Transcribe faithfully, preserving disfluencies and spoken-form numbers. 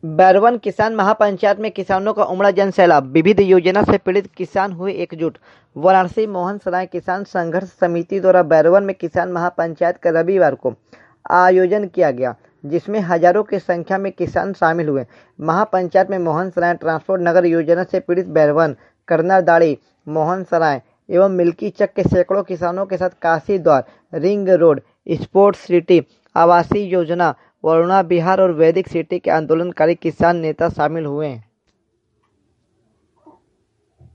बैरवन किसान महापंचायत में किसानों का उमड़ा जन सैलाब। विविध योजना से पीड़ित किसान हुए एकजुट। वाराणसी मोहन सराय किसान संघर्ष समिति द्वारा बैरवन में किसान महापंचायत का रविवार को आयोजन किया गया, जिसमें हजारों की संख्या में किसान शामिल हुए। महापंचायत में मोहन सराय ट्रांसपोर्ट नगर योजना से पीड़ित बैरवन, करनादाड़ी, मोहन सराय एवं मिल्की चक के सैकड़ों किसानों के साथ काशी द्वार, रिंग रोड, स्पोर्ट्स सिटी, आवासीय योजना, वरुणा विहार और वैदिक सिटी के आंदोलनकारी किसान नेता शामिल हुए।